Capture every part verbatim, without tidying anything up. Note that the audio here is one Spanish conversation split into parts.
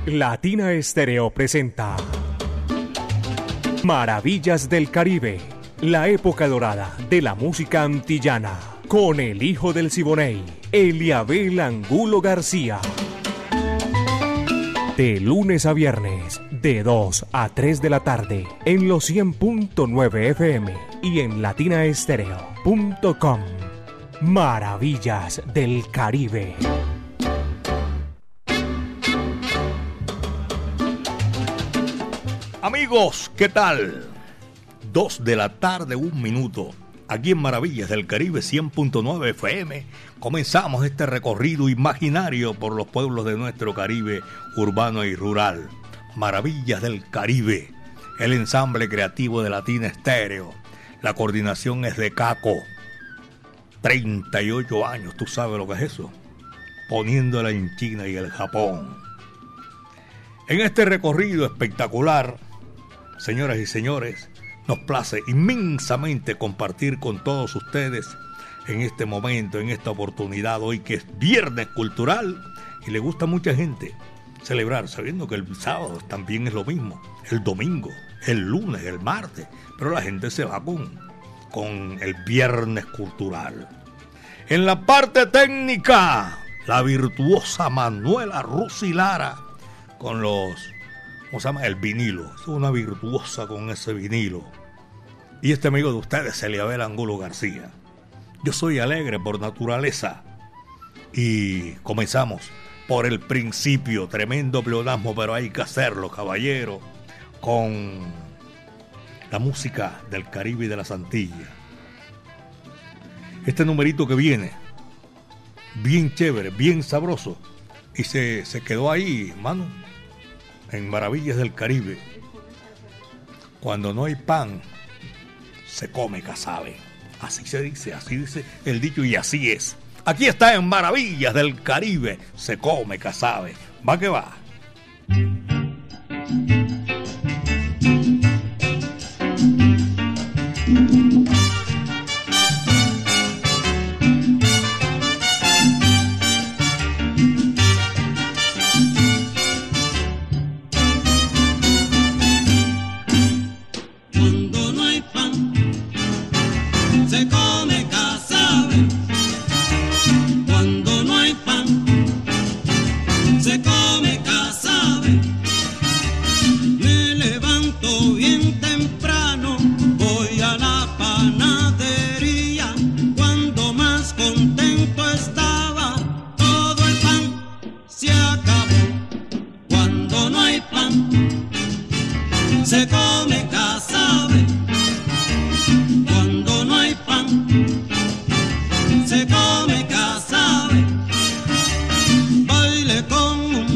Latina Estéreo presenta Maravillas del Caribe, la época dorada de la música antillana, con el hijo del Siboney, Eliabel Angulo García. De lunes a viernes, de dos a tres de la tarde, en los cien punto nueve F M y en latina estéreo punto com. Maravillas del Caribe. Amigos, ¿qué tal? Dos de la tarde, un minuto. Aquí en Maravillas del Caribe cien punto nueve F M comenzamos este recorrido imaginario por los pueblos de nuestro Caribe urbano y rural. Maravillas del Caribe, el ensamble creativo de Latina Estéreo. La coordinación es de Caco. treinta y ocho años, ¿tú sabes lo que es eso? Poniéndola en China y el Japón. En este recorrido espectacular, señoras y señores, nos place inmensamente compartir con todos ustedes en este momento, en esta oportunidad, hoy que es Viernes Cultural y le gusta a mucha gente celebrar, sabiendo que el sábado también es lo mismo, el domingo, el lunes, el martes, pero la gente se va con, con el Viernes Cultural. En la parte técnica, la virtuosa Manuela Rusi Lara con los, ¿cómo se llama? El vinilo. Es una virtuosa con ese vinilo. Y este amigo de ustedes, Eliabel Angulo García. Yo soy alegre por naturaleza. Y comenzamos por el principio. Tremendo pleonasmo, pero hay que hacerlo, caballero. Con la música del Caribe y de las Antillas. Este numerito que viene, bien chévere, bien sabroso. Y se, se quedó ahí, mano, en Maravillas del Caribe. Cuando no hay pan, se come casabe. Así se dice, así dice el dicho y así es. Aquí está en Maravillas del Caribe, se come casabe. Va que va. Se come casabe, baile con un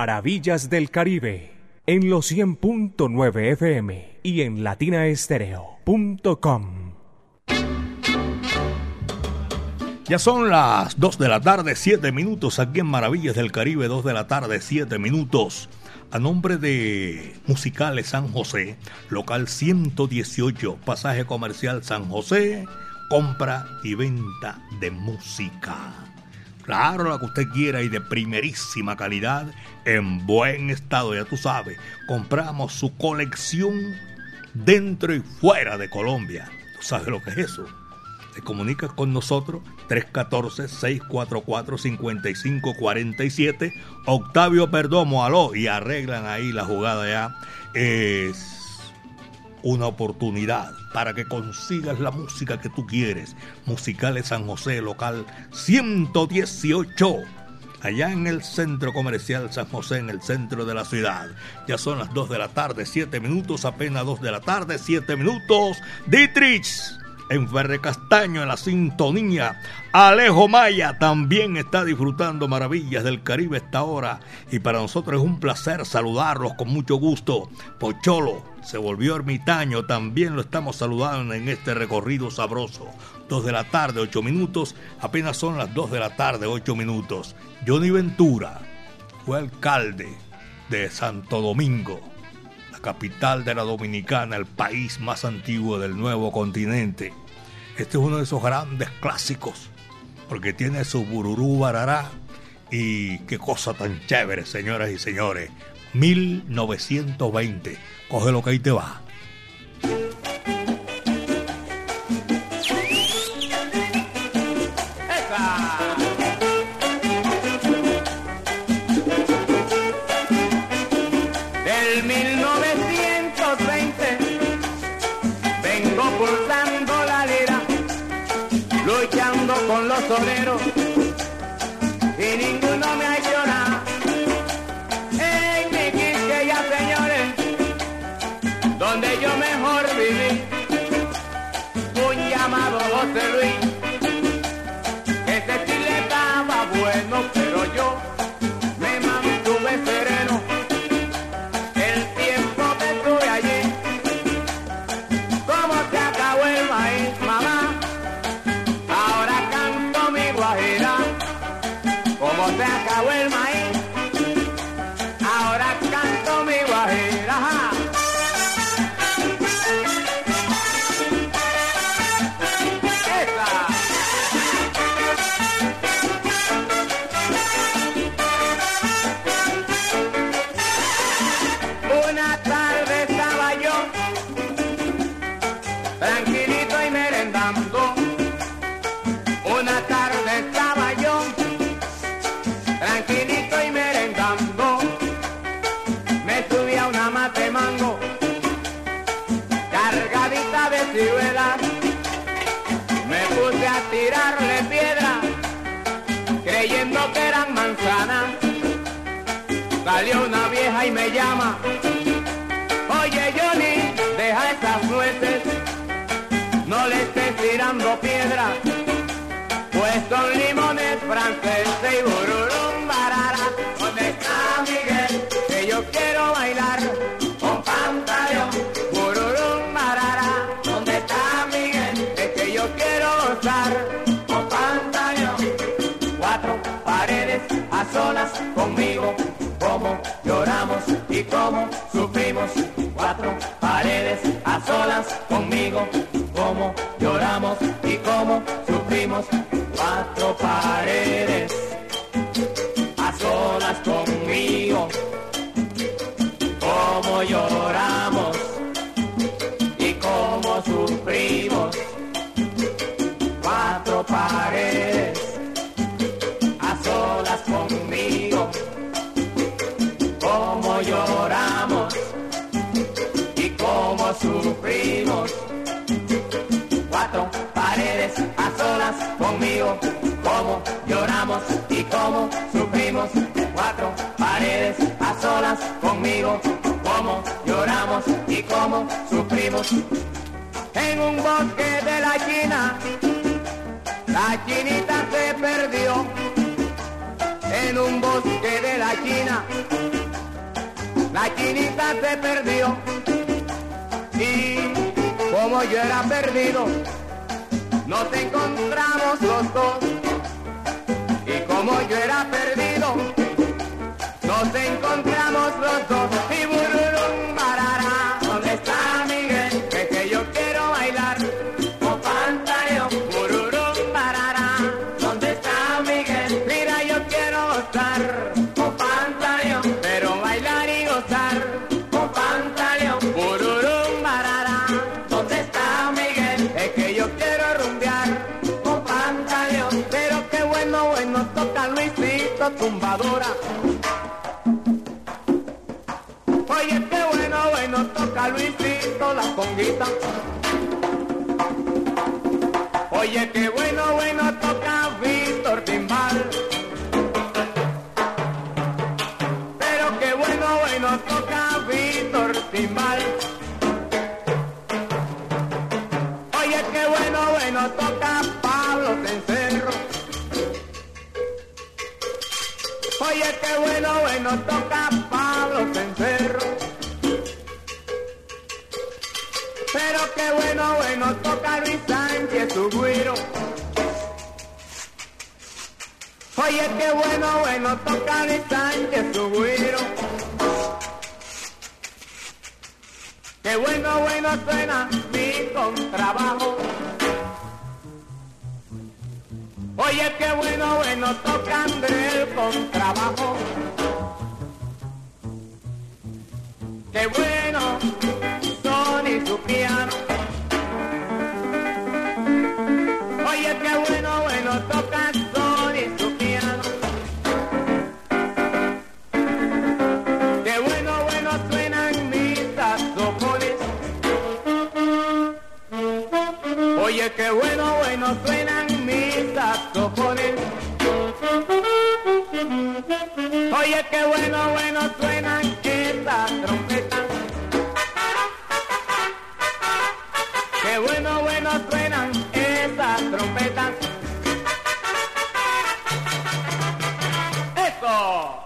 Maravillas del Caribe, en los cien punto nueve F M y en latina estéreo punto com. Ya son las dos de la tarde, siete minutos, aquí en Maravillas del Caribe, dos de la tarde, siete minutos. A nombre de Musicales San José, local ciento dieciocho, pasaje comercial San José, compra y venta de música. Claro, la que usted quiera y de primerísima calidad, en buen estado, ya tú sabes. Compramos su colección dentro y fuera de Colombia. ¿Tú sabes lo que es eso? Te comunicas con nosotros, tres uno cuatro, seis cuatro cuatro, cinco cinco cuatro siete. Octavio Perdomo, aló, y arreglan ahí la jugada ya. Es una oportunidad para que consigas la música que tú quieres. Musicales San José, local ciento dieciocho. Allá en el Centro Comercial San José, en el centro de la ciudad. Ya son las dos de la tarde, siete minutos, apenas dos de la tarde, siete minutos. Dietrich en Ferre Castaño, en la sintonía. Alejo Maya también está disfrutando Maravillas del Caribe esta hora. Y para nosotros es un placer saludarlos con mucho gusto. Pocholo se volvió ermitaño, también lo estamos saludando en este recorrido sabroso. Dos de la tarde, ocho minutos, apenas son las dos de la tarde, ocho minutos. Johnny Ventura fue alcalde de Santo Domingo, la capital de la Dominicana, el país más antiguo del nuevo continente. Este es uno de esos grandes clásicos, porque tiene su bururú barará, y qué cosa tan chévere, señoras y señores. mil novecientos veinte, coge lo que ahí te va. Con los toreros y ninguno me ha hecho nada. En mi Quisqueya, señores, donde yo mejor viví, un llamado José Luis, ese sí le estaba bueno, pero yo me mantuve sereno. El tiempo que estuve allí, como se acabó el maíz, mamá. Como se acabó el maíz, ahora canto mi guajira. ¡Ja! ¡Esa! Una tarde estaba yo tranquilito y merendando. Una tarde estaba yo tranquilito y merendando, me subí a una mate mango, cargadita de ciruelas, me puse a tirarle piedra, creyendo que eran manzanas. Salió una vieja y me llama, oye Johnny, deja esas nueces, no le estés tirando piedra, pues son limones franceses y bururum barara. ¿Dónde está Miguel? Que yo quiero bailar con pantaleón. Bururum barara. ¿Dónde está Miguel? Es que yo quiero gozar con pantaleón. Cuatro paredes a solas conmigo, como lloramos y como sufrimos. Cuatro paredes a solas conmigo, como lloramos y como sufrimos. Cuatro paredes a solas conmigo, como lloramos y como sufrimos. Cuatro paredes a solas conmigo, como lloramos y como sufrimos. Cuatro paredes a solas conmigo, como lloramos y como sufrimos. Cuatro paredes a solas conmigo, como lloramos y como sufrimos. En un bosque de la China, la chinita se perdió. en un bosque de la China. La chinita se perdió y como yo era perdido, nos encontramos los dos. Y como yo era perdido, nos encontramos los dos. Y bururum barara, ¿dónde está Miguel? Es que yo quiero bailar con pantaleón. Bururum barara, ¿dónde está Miguel? Mira, yo quiero gozar con pantaleón, pero bailar y gozar con pantaleón. Bururum barara, ¿dónde está Miguel? Es que yo quiero rumbear con pantaleón, pero qué bueno, bueno toca Luisito tumbadora. Oye, qué bueno, bueno toca Luisito la conguita. Oye, qué bueno, bueno toca Víctor timbal. Pero qué bueno, bueno toca Víctor timbal. Oye, qué bueno, bueno toca Pablo Cencerro. Oye, qué bueno, bueno toca Pablo Cencerro. Pero qué bueno, bueno toca Luis Sánchez su güiro. Oye, qué bueno, bueno toca Luis Sánchez su güiro. Qué bueno, bueno suena mi contrabajo. Oye, qué bueno, bueno toca André el contrabajo. Qué bueno Sony su piano. Oye, qué bueno, bueno toca Sony su piano. Qué bueno, bueno suenan mis saxofones. Oye, qué bueno, bueno suenan mis saxofones. Oye, qué bueno, bueno suenan esas trompetas. Qué bueno, bueno suenan esas trompetas. ¡Eso!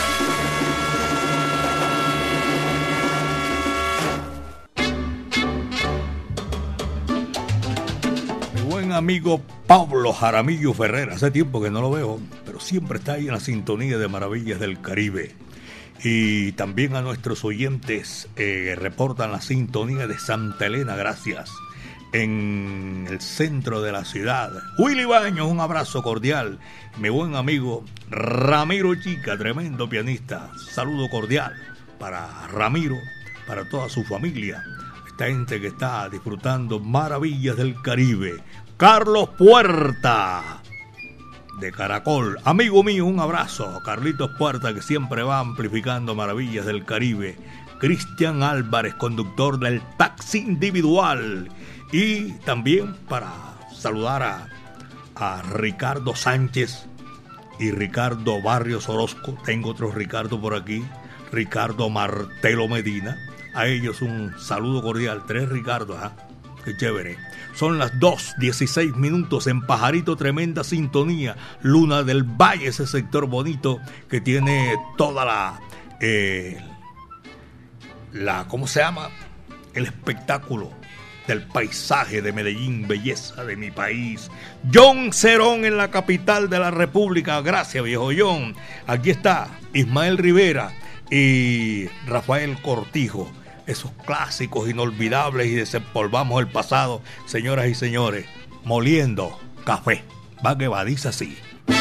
Mi buen amigo Pablo Jaramillo Ferrer, hace tiempo que no lo veo, pero siempre está ahí en la sintonía de Maravillas del Caribe. Y también a nuestros oyentes eh, reportan la sintonía de Santa Elena, gracias, en el centro de la ciudad. Willy Baños, un abrazo cordial. Mi buen amigo Ramiro Chica, tremendo pianista, saludo cordial para Ramiro, para toda su familia, esta gente que está disfrutando Maravillas del Caribe. Carlos Puerta de Caracol, amigo mío, un abrazo. Carlitos Puerta, que siempre va amplificando Maravillas del Caribe. Cristian Álvarez, conductor del taxi individual. Y también para saludar a, a Ricardo Sánchez y Ricardo Barrios Orozco. Tengo otro Ricardo por aquí, Ricardo Martelo Medina. A ellos un saludo cordial. Tres Ricardos, ¿ah? Qué chévere. Son las dos dieciséis minutos en Pajarito, tremenda sintonía. Luna del Valle, ese sector bonito que tiene toda la, eh, la, ¿cómo se llama? El espectáculo del paisaje de Medellín, belleza de mi país. John Cerón en la capital de la República. Gracias, viejo John. Aquí está Ismael Rivera y Rafael Cortijo. Esos clásicos inolvidables y desempolvamos el pasado, señoras y señores, moliendo café. Va que va, dice así.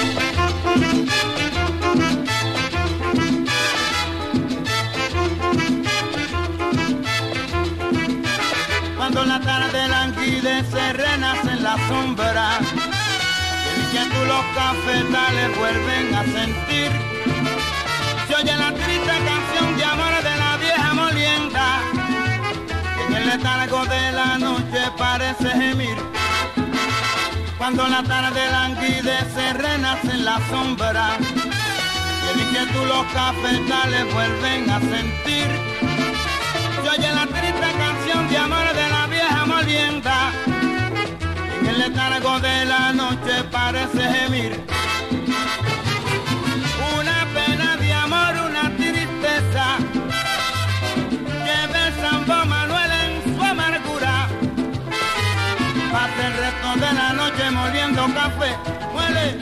Cuando la tarde languidece, renace en la sombra, el inquietud los cafetales vuelven a sentir. Se oye la triste canción de amor de la vieja molienda, que en el letargo de la noche parece gemir. Cuando la tarde languidece, renace en la sombra, y el inquietud los cafetales vuelven a sentir. Se oye la triste canción de amor de la vieja molienda, que en el letargo de la noche parece gemir. moliendo café. Muele.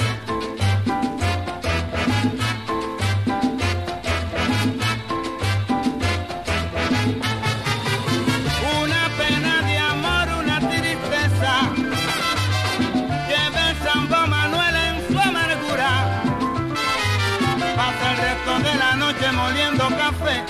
Una pena de amor, una tristeza, lleva el Santo Manuel en su amargura. Pasa el resto de la noche moliendo café.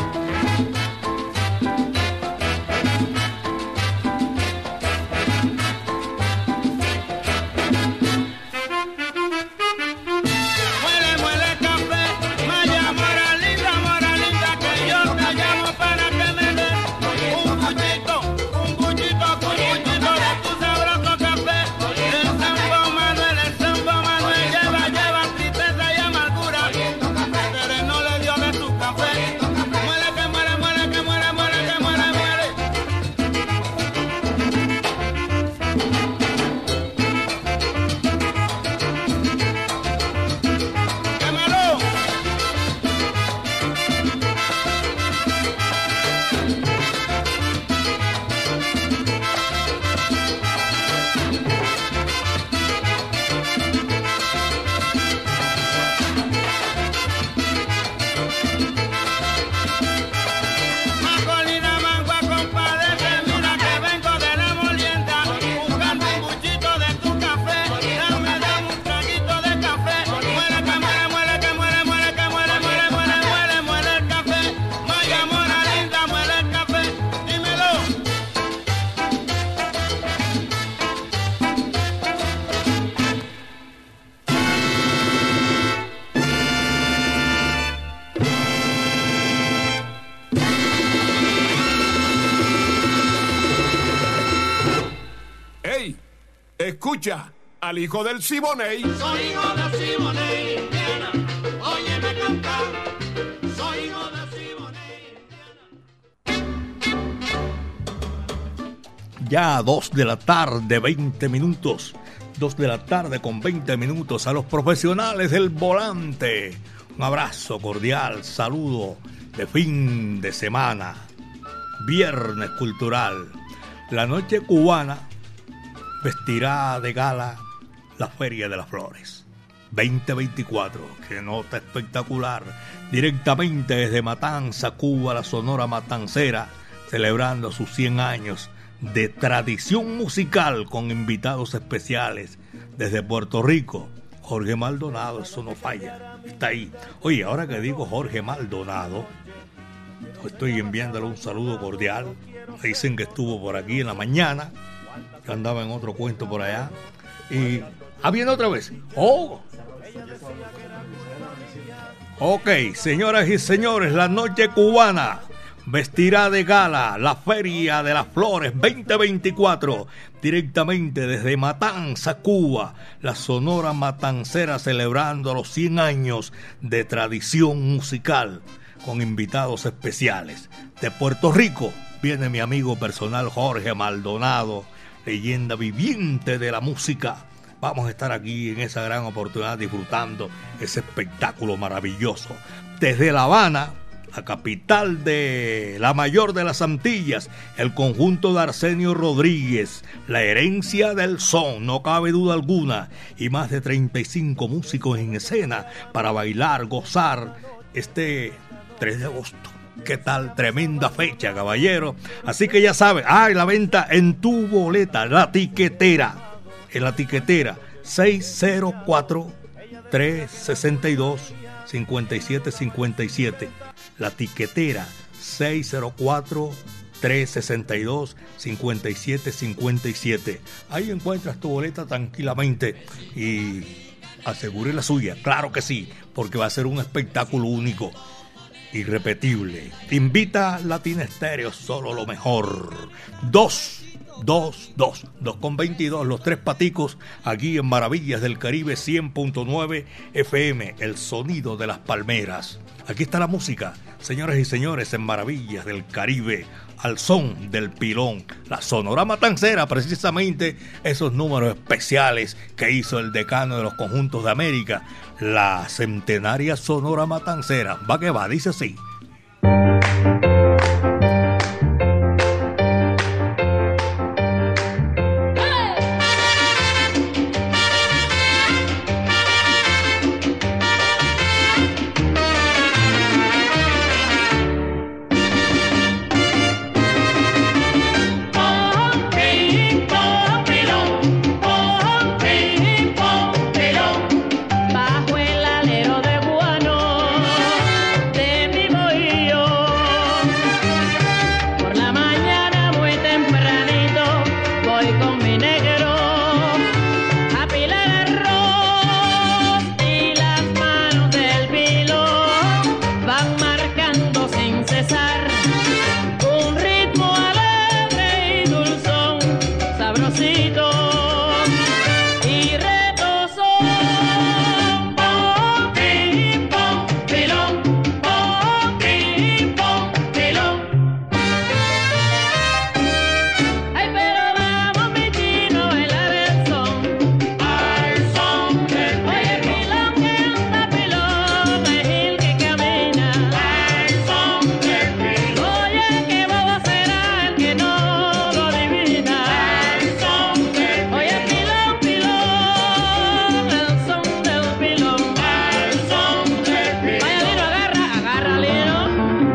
Escucha al hijo del Siboney. Soy hijo del Siboney, Indiana. Óyeme cantar. Soy hijo del Siboney, Indiana. Ya dos de la tarde, veinte minutos. Dos de la tarde con veinte minutos. A los profesionales del volante, un abrazo cordial, saludo de fin de semana. Viernes cultural. La noche cubana vestirá de gala la Feria de las Flores veinte veinticuatro. Qué nota espectacular. Directamente desde Matanza, Cuba, la Sonora Matancera, celebrando sus cien años de tradición musical con invitados especiales desde Puerto Rico. Jorge Maldonado, eso no falla, está ahí. Oye, ahora que digo Jorge Maldonado, estoy enviándole un saludo cordial. Dicen que estuvo por aquí en la mañana, que andaba en otro cuento por allá. Y ah, viene otra vez. Oh. Ok, señoras y señores, la noche cubana vestirá de gala la Feria de las Flores veinte veinticuatro, directamente desde Matanza, Cuba, la Sonora Matancera, celebrando los cien años de tradición musical con invitados especiales. De Puerto Rico viene mi amigo personal Jorge Maldonado, leyenda viviente de la música. Vamos a estar aquí en esa gran oportunidad disfrutando ese espectáculo maravilloso. Desde La Habana, la capital de la mayor de las Antillas, el conjunto de Arsenio Rodríguez, la herencia del son, no cabe duda alguna, y más de treinta y cinco músicos en escena para bailar, gozar este tres de agosto. ¿Qué tal? Tremenda fecha, caballero. Así que ya saben, ah, la venta en tu boleta, la tiquetera. En la tiquetera, seis cero cuatro, tres seis dos, cinco siete cinco siete. La tiquetera, seis cero cuatro, tres seis dos, cinco siete cinco siete. Ahí encuentras tu boleta tranquilamente y asegure la suya. Claro que sí, porque va a ser un espectáculo único, irrepetible. Invita Latina Estéreo, solo lo mejor. Dos, dos, dos, dos con veintidós, los tres paticos, aquí en Maravillas del Caribe cien punto nueve F M, el sonido de las palmeras. Aquí está la música, señoras y señores, en Maravillas del Caribe, al son del pilón, la Sonora Matancera, precisamente esos números especiales que hizo el decano de los conjuntos de América, la centenaria Sonora Matancera. Va que va, dice así. ratoncito y retozó. Pom, pim, pom, pilón, pom, pim, pom, pilón. Ay, pero vamos mi chino a bailar el son, al son del pilón. Oye, pilón que anda, pilón es el que camina, al son del pilón. Oye, qué bobo será el que no lo adivina, al son del pilón. Oye, pilón, pilón, el son del pilón, al son del pilón. Vaya, Lino, agarra, agarra, Lino.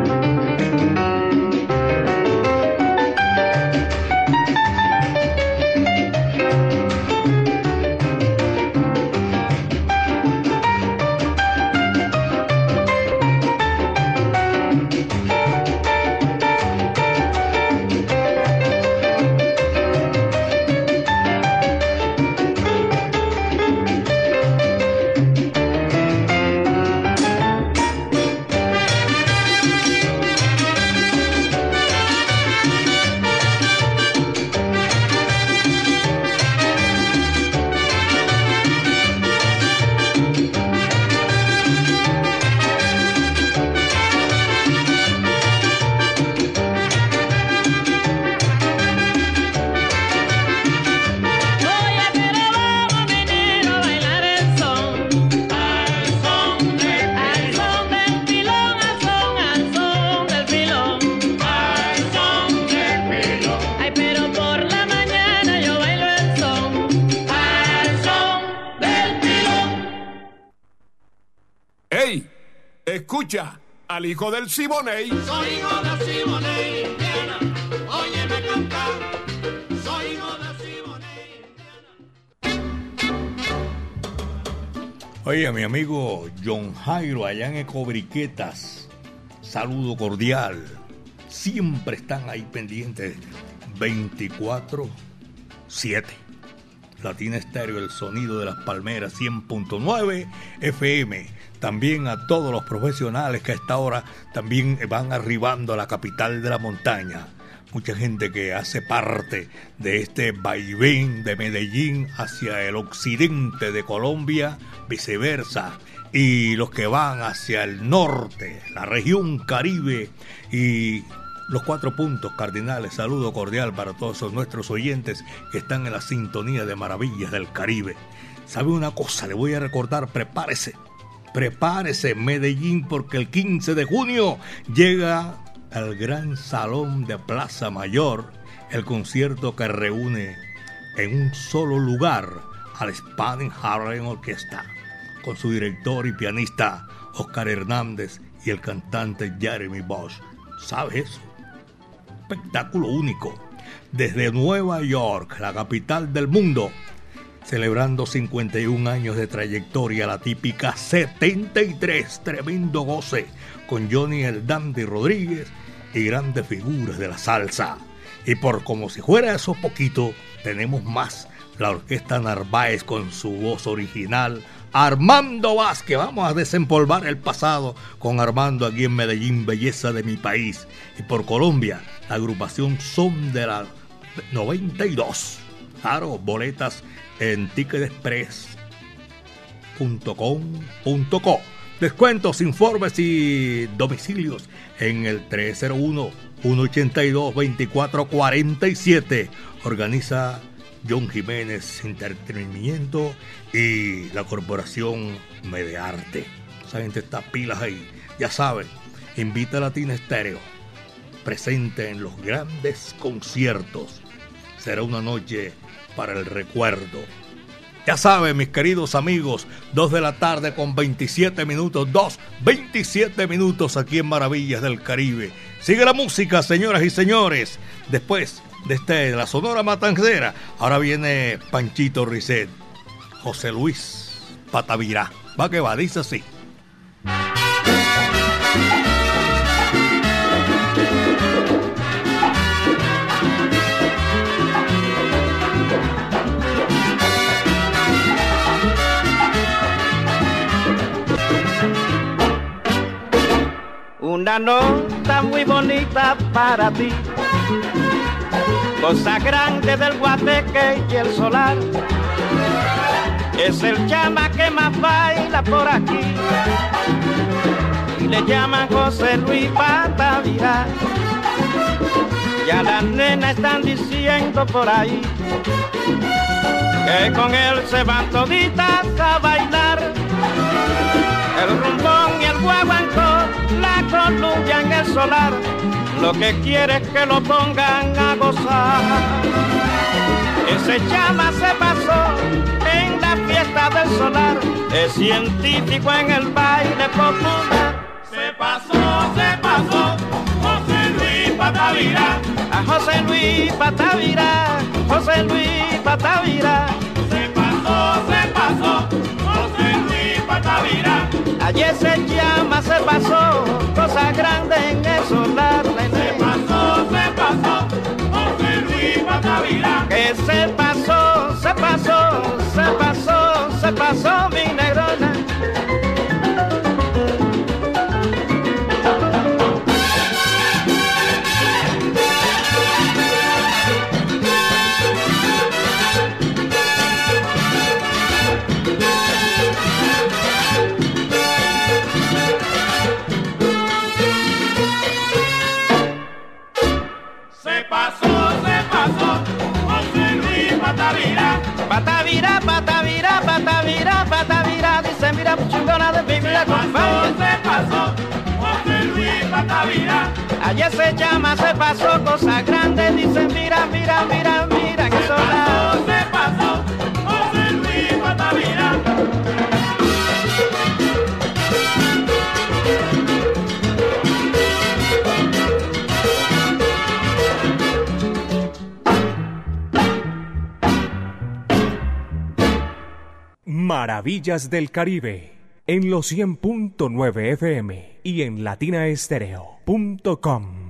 Oye, pero vamos mi negro a bailar el son, al son del al son del pilón, al son, al son del pilón, al son del pilón. Ay, pero por la mañana yo bailo el son, al son del pilón. ¡Ey! Escucha al hijo del Siboney. Soy hijo de Siboney, Indiana, óyeme cantar. Soy hijo de Siboney, Indiana. Oye, mi amigo John Jairo, allá en Ecobriquetas, saludo cordial. Siempre están ahí pendientes veinticuatro siete. Latina Estéreo, el sonido de las palmeras, cien punto nueve F M. También a todos los profesionales que a esta hora también van arribando a la capital de la montaña. Mucha gente que hace parte de este vaivén de Medellín hacia el occidente de Colombia, viceversa. Y los que van hacia el norte, la región Caribe y los cuatro puntos cardinales. Saludo cordial para todos nuestros oyentes que están en la sintonía de Maravillas del Caribe. ¿Sabe una cosa? Le voy a recordar, prepárese. Prepárese, Medellín, porque el quince de junio llega al Gran Salón de Plaza Mayor el concierto que reúne en un solo lugar al Spanish Harlem Orquesta, con su director y pianista Oscar Hernández y el cantante Jeremy Bosch. ¿Sabes eso? Espectáculo único. Desde Nueva York, la capital del mundo, celebrando cincuenta y un años de trayectoria, la típica setenta y tres, tremendo goce, con Johnny el Dandy Rodríguez y grandes figuras de la salsa. Y por como si fuera eso poquito, tenemos más, la Orquesta Narváez con su voz original, Armando Vázquez. Vamos a desempolvar el pasado con Armando aquí en Medellín, belleza de mi país. Y por Colombia, la agrupación Son de la noventa y dos. Claro, boletas en ticket express punto com punto co. Descuentos, informes y domicilios en el tres cero uno, uno ocho dos, dos cuatro cuatro siete. Organiza John Jiménez Entretenimiento y la Corporación Medearte. Esa gente está pilas ahí. Ya saben, invita a Latina Estéreo. Presente en los grandes conciertos. Será una noche para el recuerdo. Ya saben, mis queridos amigos, dos de la tarde con veintisiete minutos, dos, veintisiete minutos aquí en Maravillas del Caribe. Sigue la música, señoras y señores. Después de este, de la Sonora Matancera, ahora viene Panchito Risset, José Luis Patavirá. Va que va, dice así. Una nota muy bonita para ti. cosa grande del Guateque y el solar. Es el chama que más baila por aquí y le llaman José Luis Patavira. Ya las nenas están diciendo por ahí que con él se van toditas a bailar. El rumbón y el guaguancó, la columbia en el solar, lo que quiere es que lo pongan a gozar. Ese chama se pasó en la fiesta del solar, es científico en el baile popular. Se pasó, se pasó, José Luis Patavira. A José Luis Patavira, José Luis Patavira. Se pasó, se pasó, José Luis Patavira. Ayer se llama, se pasó, cosa grande en el solar. Se pasó, se pasó, José Luis Patavira. Que se pasó, se pasó, se pasó, se pasó mi negrona. Patavira, patavira, patavira, patavira, dice mira chingona de mi vida con se pasó, José Luis Patavira. Ayer se llama, se pasó, cosa grande, dice mira, mira, mira, mira, que sola. Se pasó, José Luis Patavira. Maravillas del Caribe, en los cien punto nueve F M y en latina estéreo punto com.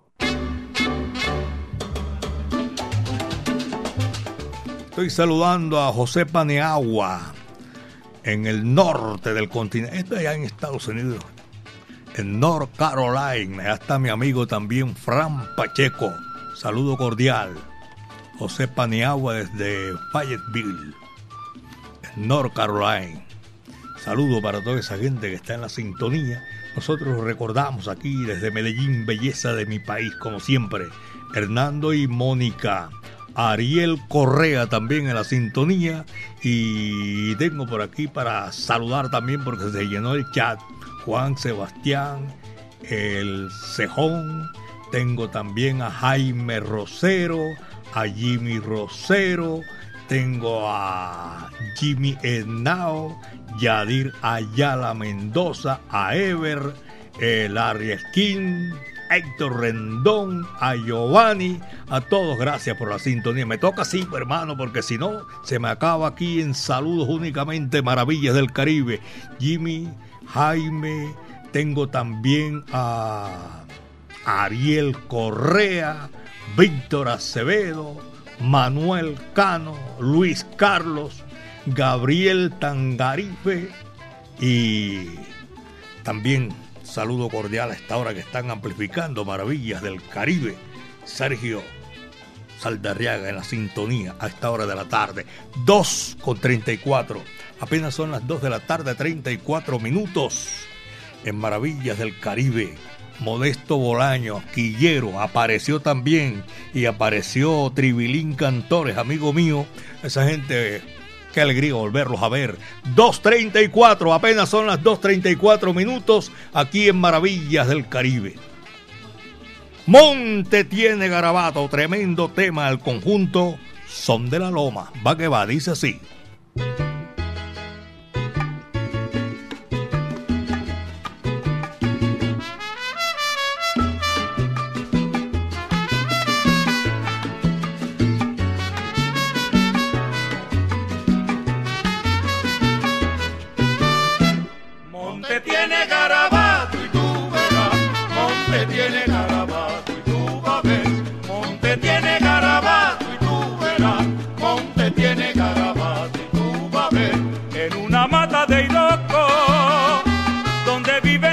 Estoy saludando a José Paniagua en el norte del continente. Esto allá en Estados Unidos, en North Carolina. Allá está mi amigo también, Fran Pacheco. Saludo cordial. José Paniagua desde Fayetteville, North Carolina. Saludo para toda esa gente que está en la sintonía. Nosotros recordamos aquí desde Medellín, belleza de mi país, como siempre, Hernando y Mónica. Ariel Correa también en la sintonía. Y tengo por aquí para saludar también, porque se llenó el chat, Juan Sebastián, el Cejón. Tengo también a Jaime Rosero, a Jimmy Rosero. Tengo a Jimmy Hernao, Yadir Ayala Mendoza, a Ever, eh, Larry Skin, Héctor Rendón, a Giovanni, a todos gracias por la sintonía. Me toca así, hermano, porque si no, se me acaba aquí en saludos únicamente Maravillas del Caribe. Jimmy, Jaime, tengo también a Ariel Correa, Víctor Acevedo, Manuel Cano, Luis Carlos, Gabriel Tangarife y también saludo cordial a esta hora que están amplificando Maravillas del Caribe, Sergio Saldarriaga en la sintonía a esta hora de la tarde, dos con treinta y cuatro, apenas son las dos de la tarde, treinta y cuatro minutos en Maravillas del Caribe. Modesto Bolaño, Quillero, apareció también, y apareció Tribilín Cantores, amigo mío. Esa gente, qué alegría volverlos a ver. dos treinta y cuatro, apenas son las dos treinta y cuatro minutos aquí en Maravillas del Caribe. Monte tiene garabato, tremendo tema al conjunto Son de la Loma. Va que va, dice así.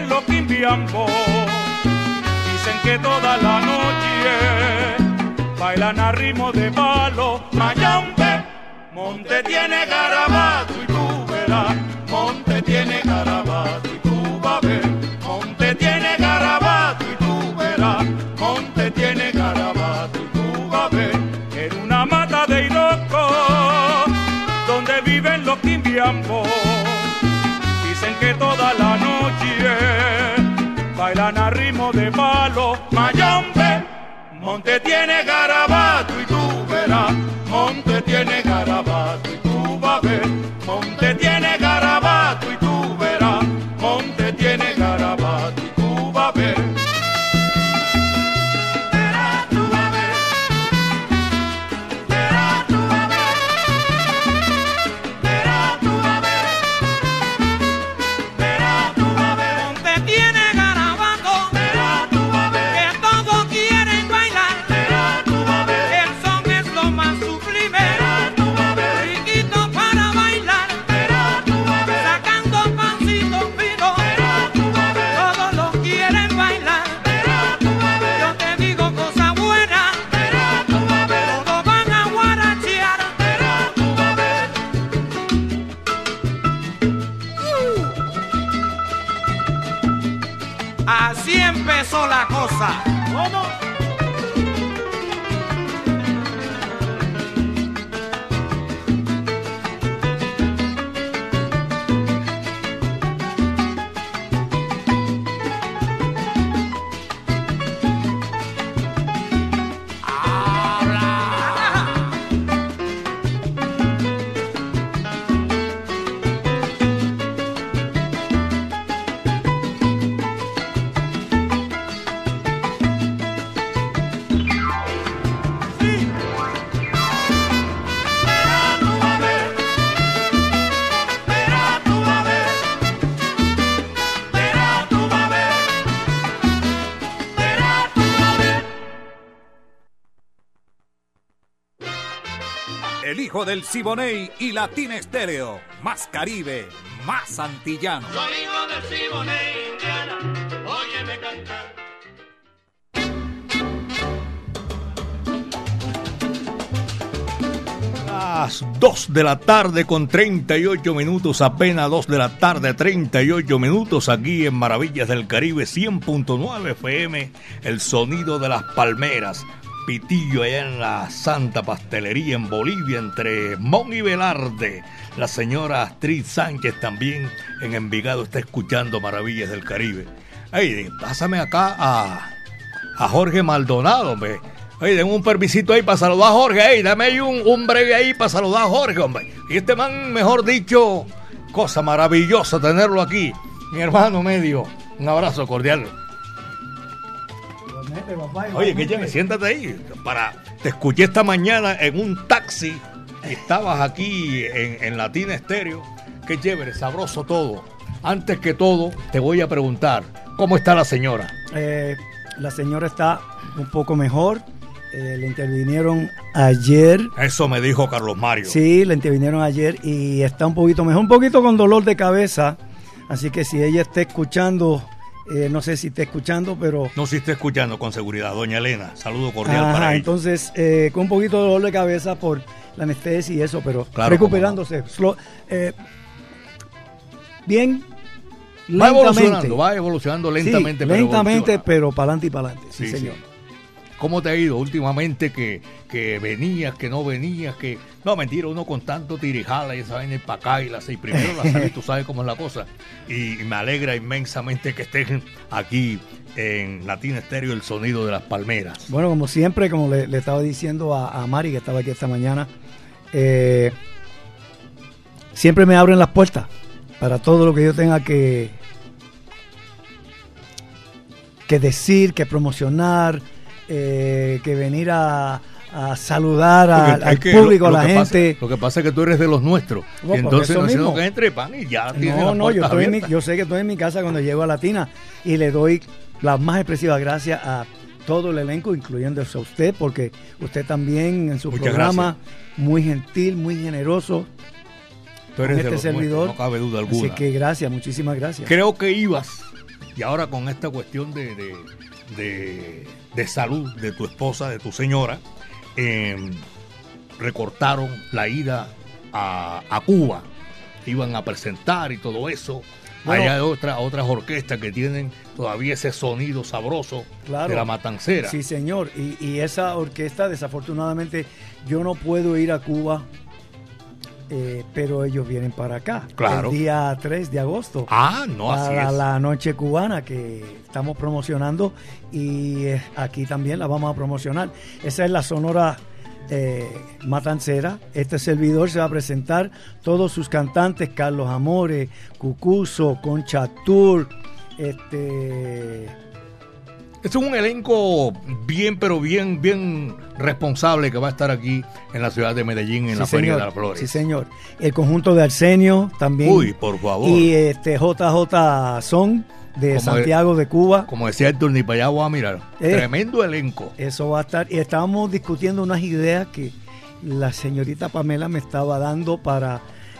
Dicen que toda la noche bailan a ritmo de palo, mayombe. Monte tiene garabato y tú verás, monte tiene garabato y tú vas a ver, monte tiene garabato y tú verás, monte tiene garabato y tú vas a ver. En una mata de Iroco, donde viven los quimbiambos, dicen que toda la noche bailan a ritmo de palo, mayombe. Monte tiene garabato y tú verás, monte tiene garabato y tú vas a ver, monte tiene garabato y tú verás, monte tiene garabato y tú vas a ver. Verás, tú vas a ver, verás, tú vas a ver, verás, tú vas a ver, verás, tú vas a ver. Monte tiene garabato, verás, tú vas a ver, que todos quieren bailar, verás, tú vas a ver. El son es lo más sublime, verás, tú vas a ver. Riquito para bailar, verás, tú vas a ver. Sacando pancito fino, verás, tú vas a ver. Todos lo quieren bailar, verás, tú vas a ver. Yo te digo cosas buenas, verás, tú vas a ver. Todos van a guarachear, verás, tú vas a ver. Así empezó la cosa. ¿Cómo? El hijo del Siboney y Latina Estéreo. Más Caribe, más antillano. Soy hijo del Siboney, Indiana, óyeme cantar. Las dos de la tarde con treinta y ocho minutos, apenas dos de la tarde, treinta y ocho minutos, aquí en Maravillas del Caribe, cien punto nueve F M, el sonido de las palmeras. Pitillo allá en la Santa Pastelería en Bolivia, entre Mon y Velarde. La señora Astrid Sánchez también en Envigado está escuchando Maravillas del Caribe. Ay, pásame acá a, a Jorge Maldonado, hombre. Ay, denme un permisito ahí para saludar a Jorge. Ay, dame ahí un, un breve ahí para saludar a Jorge, hombre. Y este man, mejor dicho, cosa maravillosa tenerlo aquí. Mi hermano medio, un abrazo cordial. Oye, que chévere, siéntate ahí. Para, te escuché esta mañana en un taxi. Estabas aquí en, en Latina Estéreo. Qué chévere, sabroso todo. Antes que todo, te voy a preguntar, ¿cómo está la señora? Eh, la señora está un poco mejor. Eh, le intervinieron ayer. Eso me dijo Carlos Mario. Sí, le intervinieron ayer y está un poquito mejor, un poquito con dolor de cabeza. Así que si ella está escuchando, eh, no sé si está escuchando, pero... No, si está escuchando con seguridad. Doña Elena, saludo cordial Ajá, para ella. Entonces, eh, con un poquito de dolor de cabeza por la anestesia y eso, pero claro, recuperándose. No. Slow, eh, bien, va lentamente. evolucionando, va evolucionando lentamente. Sí, pero lentamente, pero para adelante y para adelante. Sí, sí, señor. Sí. ¿Cómo te ha ido últimamente que, que venías, que no venías, que... No, mentira, uno con tanto tirijala y esa vaina para acá y la seis primero la salud, tú sabes cómo es la cosa. Y, y me alegra inmensamente que estén aquí en Latina Estéreo, el sonido de las palmeras. Bueno, como siempre, como le, le estaba diciendo a, a Mari, que estaba aquí esta mañana, eh, siempre me abren las puertas para todo lo que yo tenga que, que decir, que promocionar, eh, que venir a, a saludar a, al que, público, lo, a la lo gente. Pasa, lo que pasa es que tú eres de los nuestros. No, y entonces no mismo. que entre pan y ya tienes No, las no, yo, puertas estoy en mi, abiertas. yo sé que estoy en mi casa cuando llego a Latina y le doy las más expresivas gracias a todo el elenco, incluyendo a usted, porque usted también en su Muchas programa, gracias. muy gentil, muy generoso. Tú eres con de este los servidor. nuestros, no cabe duda alguna. Así que gracias, muchísimas gracias. Creo que ibas, y ahora con esta cuestión de, de, de, de salud de tu esposa, de tu señora, eh, recortaron la ida a, a Cuba, iban a presentar y todo eso. Bueno, hay otra, otras orquestas que tienen todavía ese sonido sabroso, claro, de la matancera. Sí, señor. Y, y esa orquesta, desafortunadamente, yo no puedo ir a Cuba, eh, pero ellos vienen para acá. Claro. El día tres de agosto. Ah, no, así para es. la noche cubana que estamos promocionando y eh, aquí también la vamos a promocionar. Esa es la Sonora Eh, Matancera. Este servidor se va a presentar, todos sus cantantes, Carlos Amores, Cucuzo, Concha Tour, este Este es un elenco bien, pero bien, bien responsable que va a estar aquí en la ciudad de Medellín, en sí, la señor, Feria de las Flores. Sí, señor. El conjunto de Arsenio también. Uy, por favor. Y este J J Son de Como Santiago el, de Cuba. Como decía Héctor, ni para allá voy a mirar. Eh, Tremendo elenco. Eso va a estar. Y estábamos discutiendo unas ideas que la señorita Pamela me estaba dando para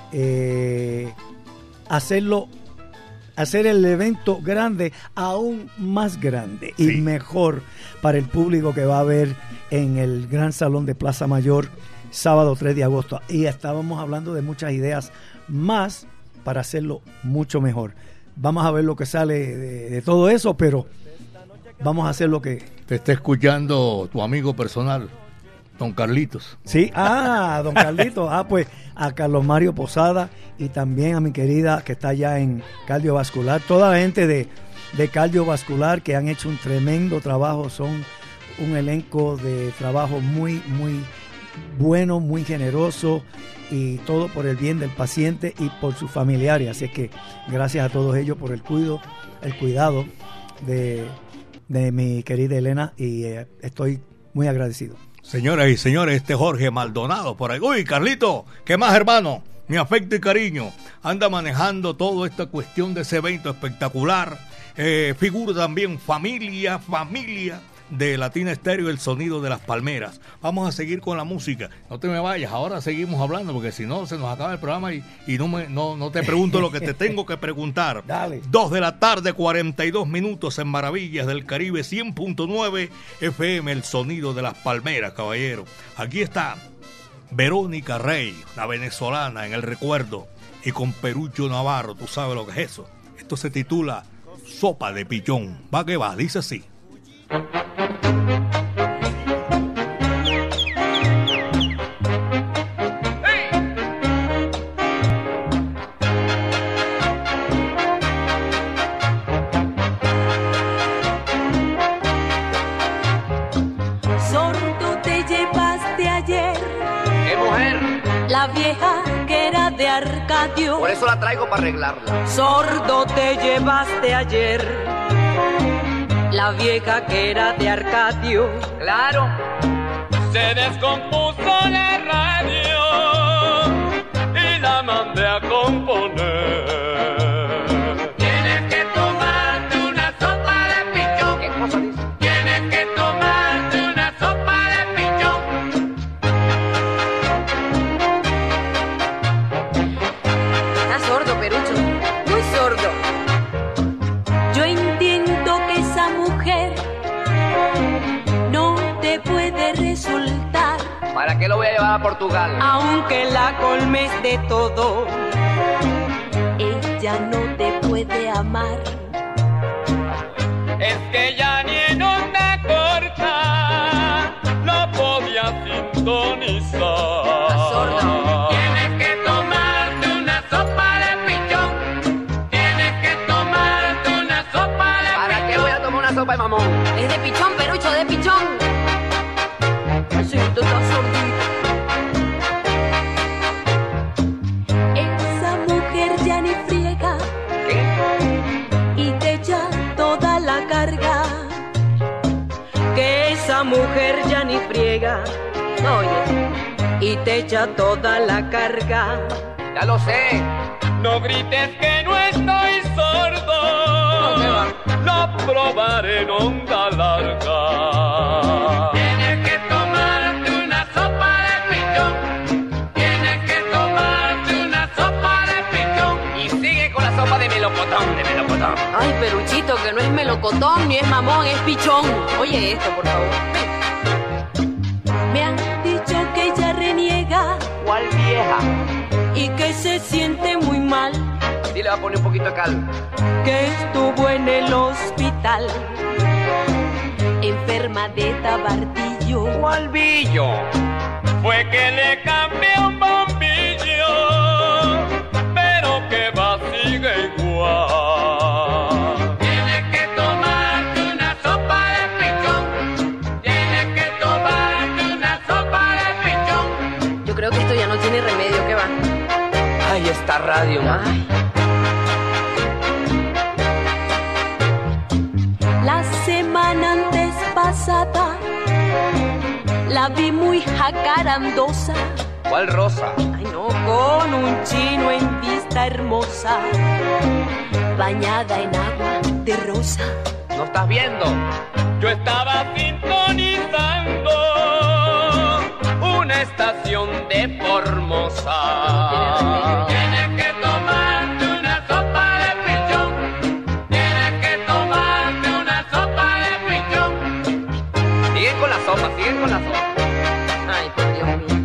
eh, hacerlo, hacer el evento grande aún más grande y sí. mejor para el público que va a ver en el Gran Salón de Plaza Mayor sábado tres de agosto. Y estábamos hablando de muchas ideas más para hacerlo mucho mejor. Vamos a ver lo que sale de, de todo eso, pero vamos a hacer lo que... Te está escuchando tu amigo personal, don Carlitos. Sí, ah, don Carlitos. Ah, pues a Carlos Mario Posada y también a mi querida que está allá en Cardiovascular. Toda la gente de, de Cardiovascular que han hecho un tremendo trabajo. Son un elenco de trabajo muy, muy bueno, muy generoso. Y todo por el bien del paciente y por sus familiares. Así es que gracias a todos ellos por el cuidado, el cuidado de, de mi querida Elena y eh, estoy muy agradecido. Señoras y señores, este Jorge Maldonado por ahí. Uy, Carlito, ¿qué más, hermano? Mi afecto y cariño. Anda manejando toda esta cuestión de ese evento espectacular. Eh, figura también familia, familia. De Latina Estéreo, el sonido de las palmeras. Vamos a seguir con la música. No te me vayas, ahora seguimos hablando porque si no se nos acaba el programa y, y no, me, no, no te pregunto lo que te tengo que preguntar. Dale. Dos de la tarde, cuarenta y dos minutos en Maravillas del Caribe, cien punto nueve F M, el sonido de las palmeras, caballero. Aquí está Verónica Rey, la venezolana en el recuerdo, y con Perucho Navarro, tú sabes lo que es eso. Esto se titula Sopa de Pichón. Va que va, dice así. Sordo te llevaste ayer. ¿Qué mujer? La vieja que era de Arcadio. Por eso la traigo para arreglarla. Sordo te llevaste ayer. La vieja que era de Arcadio. Claro. Se descompuso la radio y la mandé a componer. Tienes que tomarte una sopa de pichón. ¿Qué cosa dice? Tienes que tomarte una sopa de pichón. Está sordo, Perucho. Muy sordo. Yo entiendo que esa mujer no te puede resultar. ¿Para qué lo voy a llevar a Portugal? Aunque la colmes de todo, ella no te puede amar. Es que ya ni en onda corta no podía sintonizar. Sordo. Tienes que tomarte una sopa de pichón. Tienes que tomarte una sopa de ¿Para pichón? Qué voy a tomar una sopa de mamón? Es de pichón, Perucho, de pichón. Sí, tú estás sordito. Esa mujer ya ni friega. ¿Qué? Y te echa toda la carga. Que esa mujer ya ni friega. Oye, y te echa toda la carga. Ya lo sé. No grites que no estoy sordo. No me va. Lo probaré en onda larga. Tienes que tomarte una sopa de pichón. Tienes que tomarte una sopa de pichón. Y sigue con la sopa de melocotón, de melocotón. Ay, Peruchito, que no es melocotón ni es mamón, es pichón. Oye esto, por favor. Me han que se siente muy mal, Dile, va a poner un poquito de cal. que estuvo en el hospital, enferma de tabardillo. ¿Cuál billo? Fue que le cambié un bombillo, pero que va, sigue igual. Tienes que tomarte una sopa de pichón. Tienes que tomarte una sopa de pichón. Yo creo que esto ya no tiene remedio, ¿qué va? Ay, esta radio, ma. Ay. La semana antes pasada la vi muy jacarandosa. ¿Cuál rosa? Ay no, con un chino en vista hermosa, bañada en agua de rosa. ¿No estás viendo? Yo estaba sintonizando una estación de Formosa. Tienes que tomarte una sopa de pichón. Tienes que tomarte una sopa de pichón. Siguen con la sopa, siguen con la sopa. Ay, por Dios mío.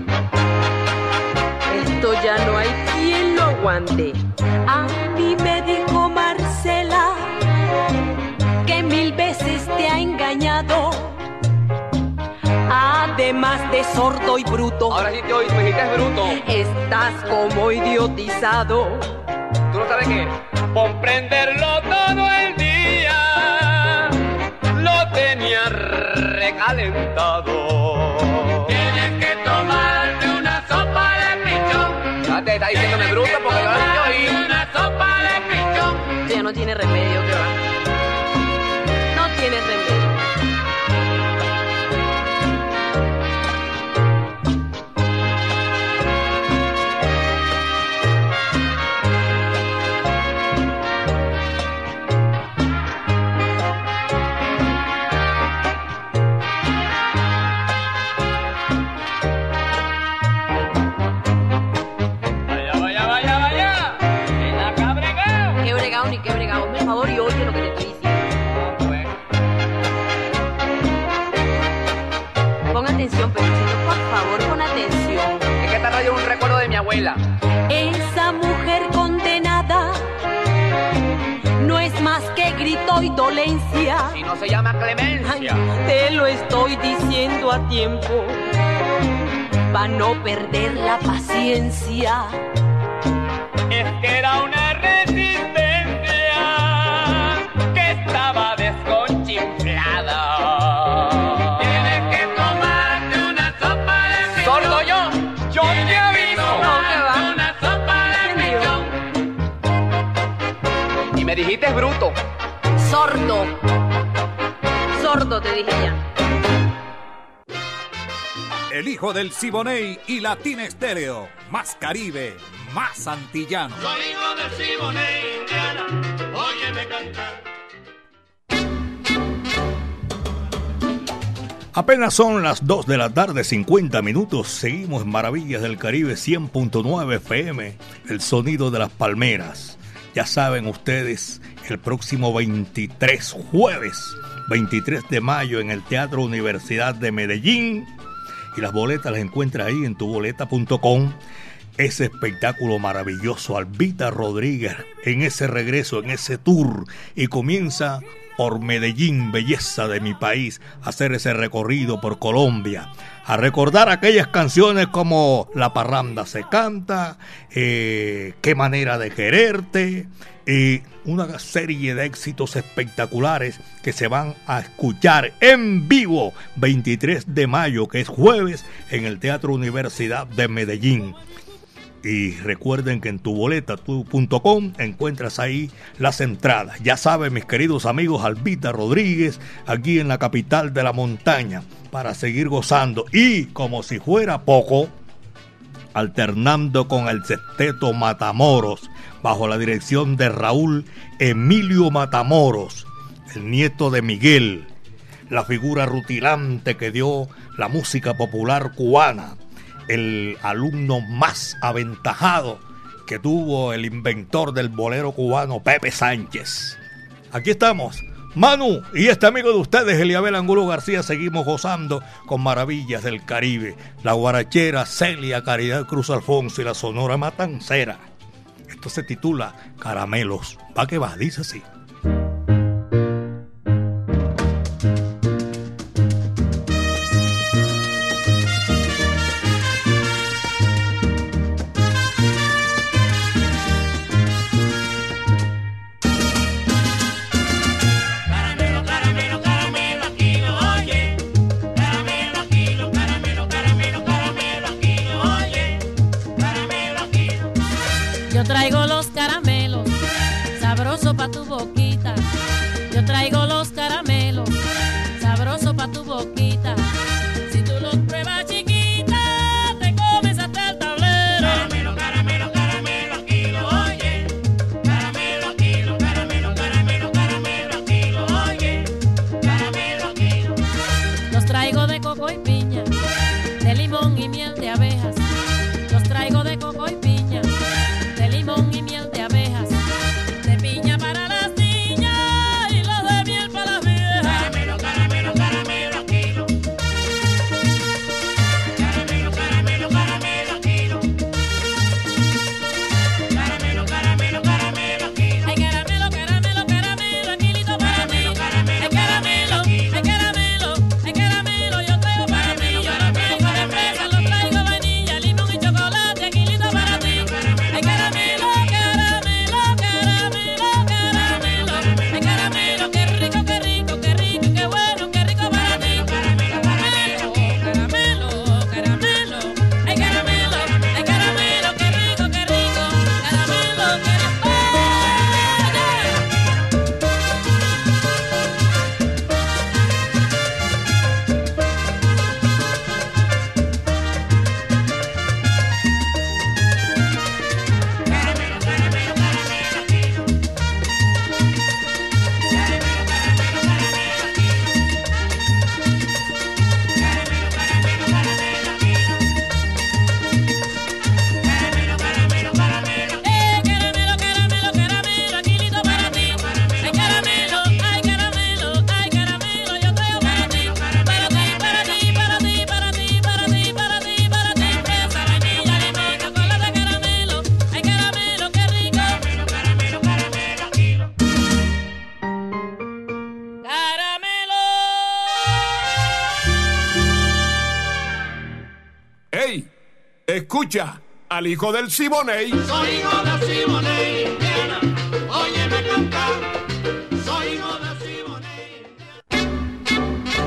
Esto ya no hay quien lo aguante. A mí me dijo Marcela que mil veces te ha engañado, además de sordo y bruto. Ahora sí te oí, me dijiste bruto. Estás como idiotizado. ¿Tú no sabes qué? Comprenderlo todo el día, lo tenía recalentado. Tienes que tomarte una sopa de pichón. Ah, te está diciéndome bruto porque yo ahora sí te oí. Una sopa de pichón. Esto ya no tiene remedio, ¿qué va? No tiene remedio. Vaya, vaya, vaya, vaya. En la cabregao. Qué bregado ni qué bregado. Hazme el favor y oye lo que te estoy diciendo. Pon atención, Peluchito, por favor, pon atención. Es que esta radio es un recuerdo de mi abuela. Esa mujer condenada no es más que grito y dolencia. Si no se llama Ay, clemencia. te lo estoy diciendo a tiempo, para no perder la paciencia. Es que era una resistencia que estaba desconchinflada. Tienes que tomarte una sopa de pichón. ¿Sordo yo? Yo te aviso. No, que va. Una sopa de pichón. Y me dijiste bruto. Sordo. Sordo te dije ya. El hijo del Siboney y Latina Estéreo. Más Caribe, más antillano. Soy hijo de Siboney, Indiana. Óyeme cantar. Apenas son las dos de la tarde, cincuenta minutos. Seguimos en Maravillas del Caribe cien punto nueve F M, el sonido de las palmeras. Ya saben ustedes, el próximo veintitrés, jueves veintitrés de mayo, en el Teatro Universidad de Medellín. Y las boletas las encuentras ahí en tu boleta punto com. Ese espectáculo maravilloso, Albita Rodríguez, en ese regreso, en ese tour. Y comienza por Medellín, belleza de mi país, a hacer ese recorrido por Colombia, a recordar aquellas canciones como La Parranda se canta, eh, Qué manera de quererte, y una serie de éxitos espectaculares que se van a escuchar en vivo veintitrés de mayo, que es jueves, en el Teatro Universidad de Medellín. Y recuerden que en tu boleta punto com encuentras ahí las entradas. Ya saben, mis queridos amigos, Albita Rodríguez, aquí en la capital de la montaña, para seguir gozando. Y como si fuera poco, alternando con el Sexteto Matamoros, bajo la dirección de Raúl Emilio Matamoros, el nieto de Miguel, la figura rutilante que dio la música popular cubana, el alumno más aventajado que tuvo el inventor del bolero cubano, Pepe Sánchez. Aquí estamos, Manu y este amigo de ustedes, Eliabel Angulo García, seguimos gozando con maravillas del Caribe. La guarachera Celia Caridad Cruz Alfonso y la Sonora Matancera. Esto se titula Caramelos. Va que va, dice así. Yo traigo los caramelos, sabroso pa' tu boquita. Yo traigo los caramelos, sabroso pa' tu boquita. Si tú los pruebas, chiquita, te comes hasta el tablero. Caramelo, caramelo, caramelo, aquí lo oye. Caramelo, aquí lo, caramelo, caramelo, caramelo, aquí lo oye. Caramelo, aquí lo. Los traigo de coco y piña, de limón y miel de abejas. Los traigo de coco y piña, de limón y miel de abejas, de piña para las niñas y los de miel para las viejas. Caramelo, caramelo, caramelo, kilo. Caramelo, caramelo, caramelo, kilo. Caramelo, caramelo, caramelo, kilo. Hay caramelo, caramelo, caramelo, aquilito para ti. Hay caramelo, hay caramelo, hay caramelo, yo traigo para ti. Yo lo traigo de fresa, lo traigo vainilla, limón y chocolate, aquilito para ti. Hay caramelo, caramelo, caramelo, caramelo. Hay caramelo, qué rico, qué rico, qué rico, qué bueno, qué rico para ti. Caramelo, caramelo, caramelo, caramelo. Hay caramelo, hay caramelo, qué rico, qué rico, caramelo, qué rico. Caramelo, caramelo, caramelo, kilo. Caramelo, caramelo, caramelo, kilo. Caramelo, caramelo, caramelo, kilo. Caramelo, caramelo, caramelo. Eh, caramelo, caramelo, caramelo, aquilito para ti. Hay caramelo, hay caramelo, hay caramelo, yo traigo para ti. Para ti, para ti, para ti, para ti, para ti, para ti, para ti. Fresa, vainilla, limón, chocolate, caramelo. Hay caramelo, qué rico. Caramelo, caramelo, caramelo, kilo. Caramelo. ¡Ey! Escucha al hijo del Siboney. Soy hijo de Siboney, Indiana. Óyeme cantar. Soy hijo de Siboney.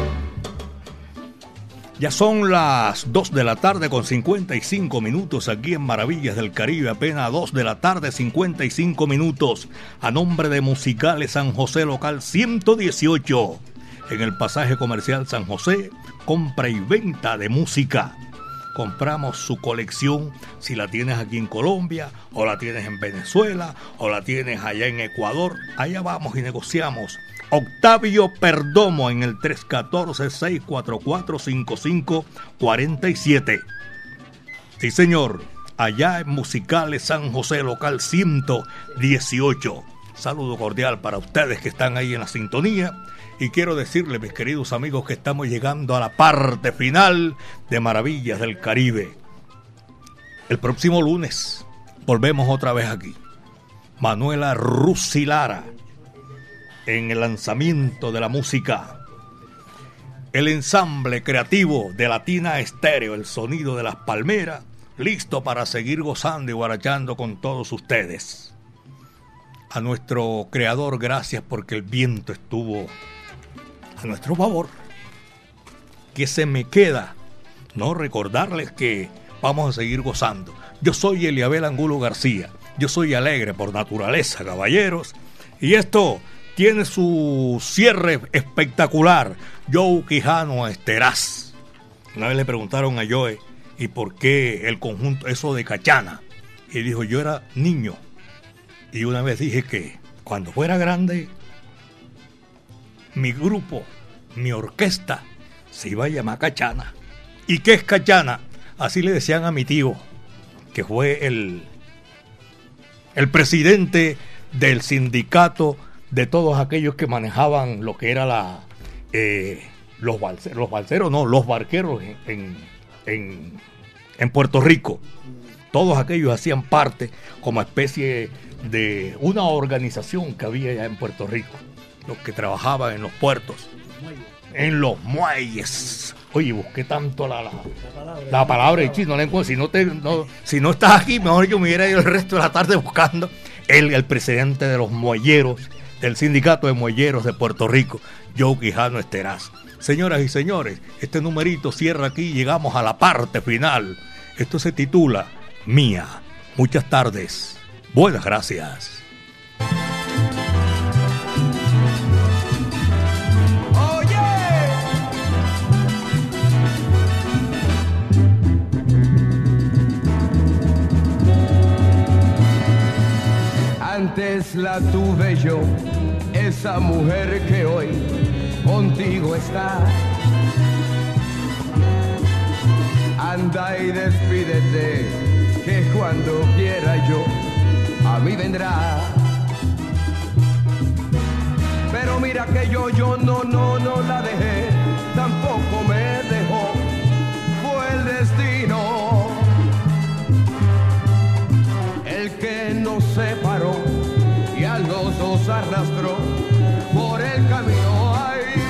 Ya son las dos de la tarde con cincuenta y cinco minutos aquí en Maravillas del Caribe. Apenas dos de la tarde, cincuenta y cinco minutos. A nombre de Musicales San José Local ciento dieciocho. En el pasaje comercial San José, compra y venta de música. Compramos su colección, si la tienes aquí en Colombia, o la tienes en Venezuela, o la tienes allá en Ecuador. Allá vamos y negociamos. Octavio Perdomo en el tres uno cuatro, seis cuatro cuatro, cinco cinco cuatro siete. Sí, señor, allá en Musicales San José Local ciento dieciocho. Saludo cordial para ustedes que están ahí en la sintonía. Y quiero decirles, mis queridos amigos, que estamos llegando a la parte final de Maravillas del Caribe. El próximo lunes volvemos otra vez aquí. Manuela Rusilara en el lanzamiento de la música. El ensamble creativo de Latina Estéreo, el sonido de las palmeras, listo para seguir gozando y guarachando con todos ustedes. A nuestro creador, gracias porque el viento estuvo a nuestro favor. Que se me queda no recordarles que vamos a seguir gozando. Yo soy Eliabel Angulo García. Yo soy alegre por naturaleza, caballeros. Y esto tiene su cierre espectacular. Joe Quijano Esteraz. Una vez le preguntaron a Joe, ¿y por qué el conjunto, eso de Cachana? Y dijo, yo era niño. Y una vez dije que cuando fuera grande, mi grupo, mi orquesta, se iba a llamar Cachana. ¿Y qué es Cachana? Así le decían a mi tío, que fue el, el presidente del sindicato de todos aquellos que manejaban lo que era la eh, los balseros, los balseros no, los barqueros en, en, en, en Puerto Rico. Todos aquellos hacían parte como especie de una organización que había allá en Puerto Rico, los que trabajaban en los puertos, en los muelles. Oye, busqué tanto la, la, la palabra, la palabra de chino, no la encuentro. Si no, te, no, si no estás aquí, mejor yo me hubiera ido el resto de la tarde buscando el, el presidente de los muelleros, del sindicato de muelleros de Puerto Rico, Joe Quijano Esteraz. Señoras y señores, este numerito cierra aquí, llegamos a la parte final. Esto se titula Mía. Muchas tardes. Buenas gracias. Antes la tuve yo, esa mujer que hoy contigo está. Anda y despídete, que cuando quiera yo a mí vendrá. Pero mira que yo, yo no, no, no la dejé, tampoco me dejó, fue el destino el que nos separó y a los dos arrastró por el camino ay,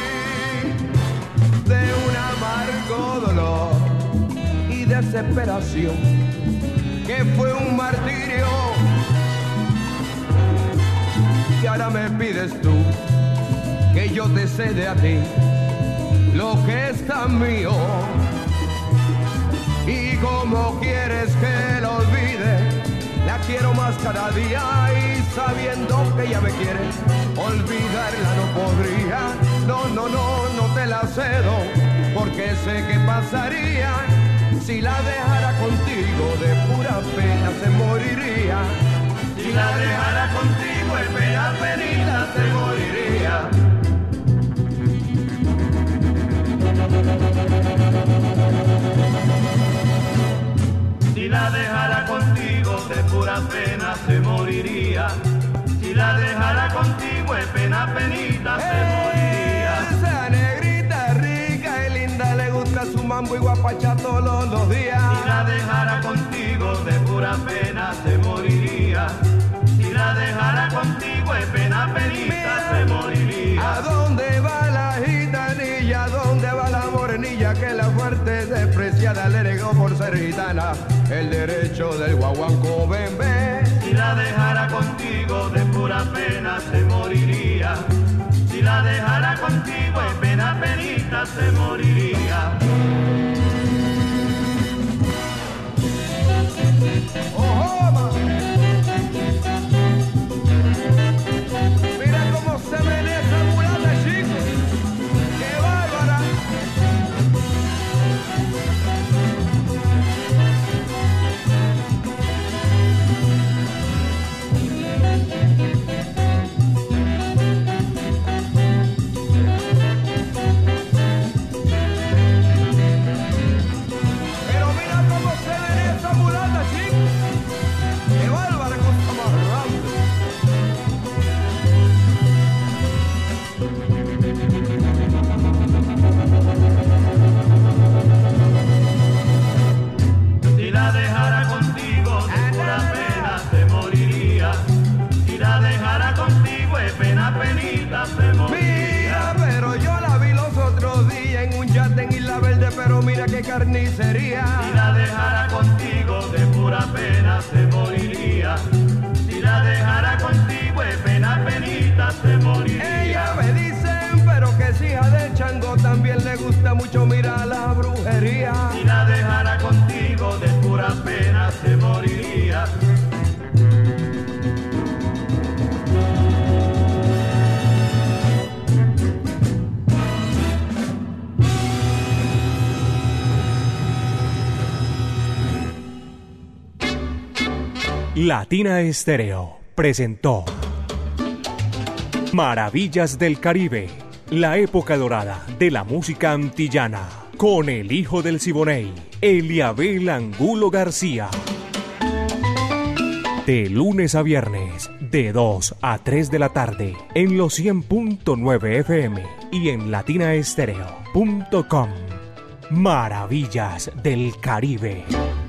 de un amargo dolor y desesperación que fue un martirio. Y ahora me pides tú que yo te cede a ti lo que es tan mío. Y como quieres que lo olvide, la quiero más cada día y sabiendo que ella me quiere, olvidarla no podría. No, no, no, no te la cedo, porque sé que pasaría. Si la dejara contigo de pura pena se moriría. Si la dejara contigo de pena penita se moriría. Si la dejara contigo de pura pena se moriría. Si la dejara contigo de pena penita se moriría. Esa negrita rica y linda le gusta su mambo y guapacha todos los días. Si la dejara contigo de pura pena se moriría. Si la dejara contigo de pena penita se moriría. ¿A dónde va la gitanilla? ¿A dónde va la morenilla que la fuerte despreciada le negó por ser gitana el derecho del guaguanco bembé? Si la dejara contigo de pura pena se moriría. Si la dejara contigo de pena penita se moriría. ¡Ojo, mira cómo se menea esa mulata, chicos! ¡Qué bárbara! Pero mira cómo se menea esa mulata, chicos. ¡Qué bárbara cosa más grande! Si la dejara contigo de pura pena se moriría. Si la dejara contigo de pena penita se moriría. Mira, pero yo la vi los otros días en un yate en Isla Verde, pero mira qué carnicería. Si la dejara contigo de pura pena se moriría. Si la dejara contigo de pena penita se moriría. Ella me dicen, pero que es hija de Chango, también le gusta mucho mirar la brujería. Si la dejara contigo de pura pena se moriría. Latina Estéreo presentó Maravillas del Caribe, la época dorada de la música antillana, con el hijo del Siboney, Eliabel Angulo García. De lunes a viernes, de dos a tres de la tarde, en los cien punto nueve F M y en latinaestereo punto com. Maravillas del Caribe.